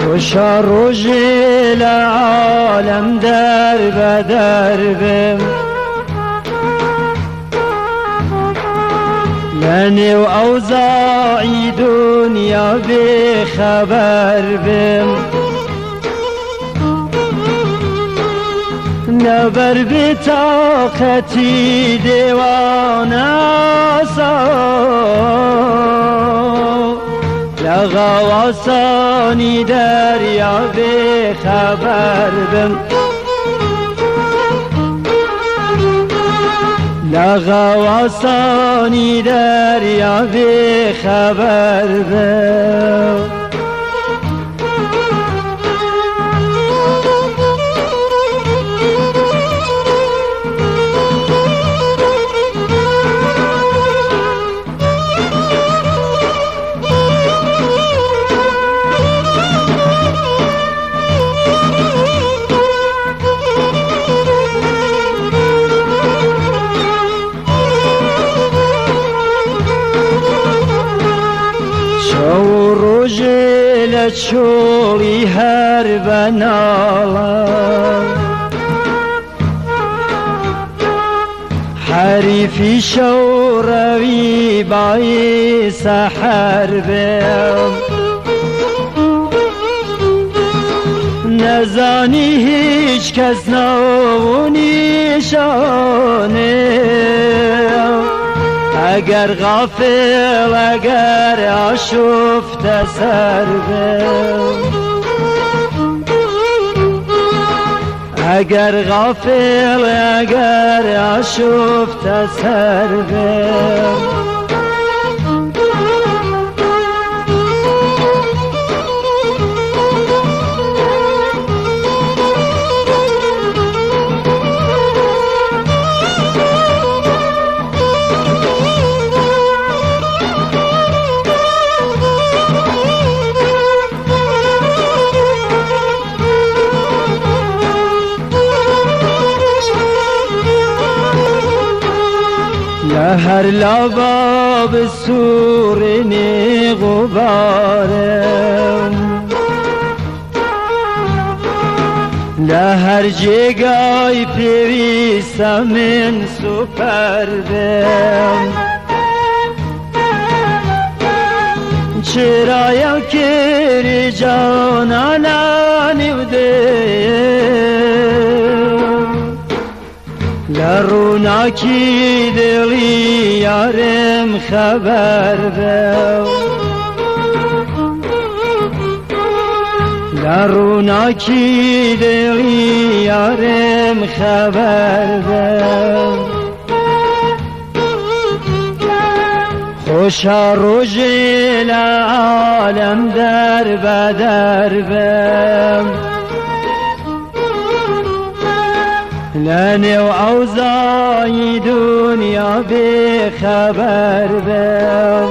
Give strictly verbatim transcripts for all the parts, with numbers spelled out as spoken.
خوشا روژ لعالم در بدر بم لنی و اوضاعی دنیا بخبر بم نبر بطاقتی دیوان آسا لغواسانی دریا بخبر بم لغواسانی دریا بخبر بم چولی هر بنالا حریفی شو روی بای سحر بیم نزانی هیچ کس نونی شانه اگر غافل اگر آشفت سر بم اگر غافل اگر آشفت سر بم هر لباب سورنی غبارم لهر جگای پیویستم من سپر بم چرا یکی جانانانی لروناکی دلی یارم خبر بم لروناکی دلی یارم خبر بم خوشا روژ لعالم در بدر بم لنی و اوضاعی دنیا بخبر بم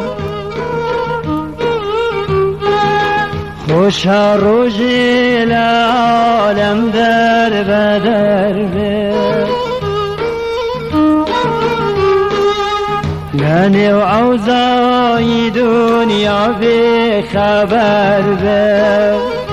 خوشا روژ لعالم در بدر بم لنی و اوضاعی دنیا بخبر بم